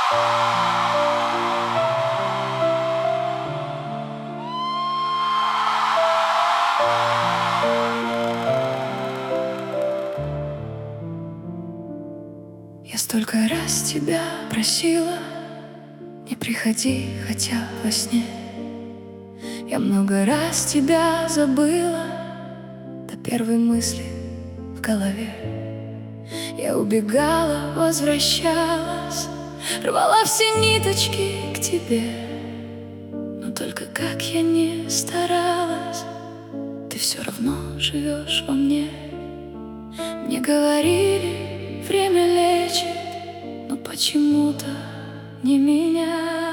Я столько раз тебя просила, не приходи, хотя во сне. Я много раз тебя забыла до первой мысли в голове. Я убегала, возвращалась, рвала все ниточки к тебе. Но только как я не старалась, ты все равно живешь во мне. Мне говорили, время лечит, но почему-то не меня.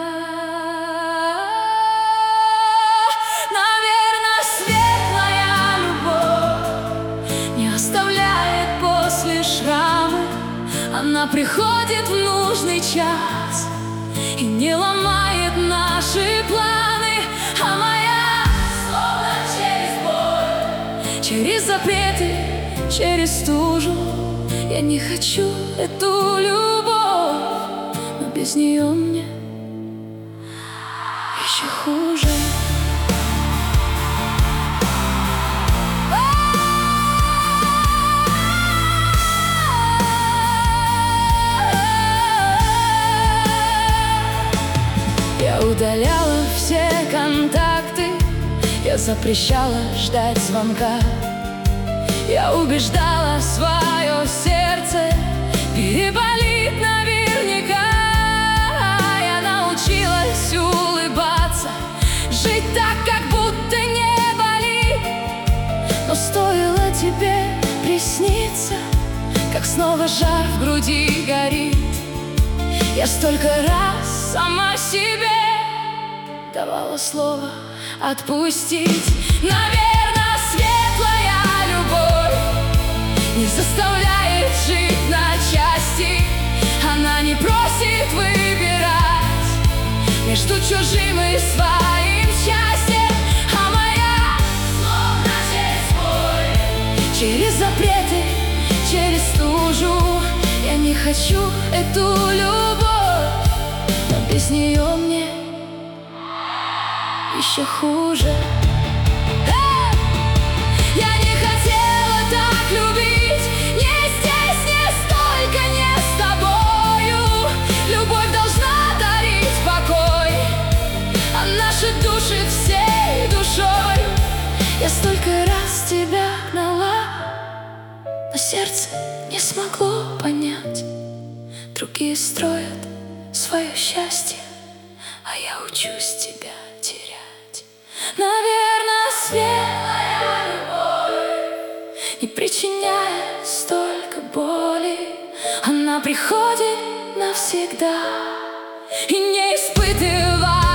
Наверное, светлая любовь не оставляет после шрамы. Она приходит в нужный час и не ломает наши планы. А моя словно через боль, через запреты, через стужу. Я не хочу эту любовь, но без нее мне еще хуже. Я удаляла все контакты, я запрещала ждать звонка. Я убеждала свое сердце, переболит наверняка. Я научилась улыбаться, жить так, как будто не болит. Но стоило тебе присниться, как снова жар в груди горит. Я столько раз сама себе давала слово отпустить. Наверное, светлая любовь не заставляет жить на части. Она не просит выбирать между чужим и своим счастьем. А моя словно через боль, через запреты, через стужу. Я не хочу эту любовь, но без нее мне еще хуже. Я не хотела так любить, не здесь, не столько, не с тобою. Любовь должна дарить покой, а наши души всей душой. Я столько раз тебя гнала, но сердце не смогло понять. Другие строят свое счастье, а я учусь тебя терять. Наверное, светлая любовь не причиняет столько боли. Она приходит навсегда и не испытывает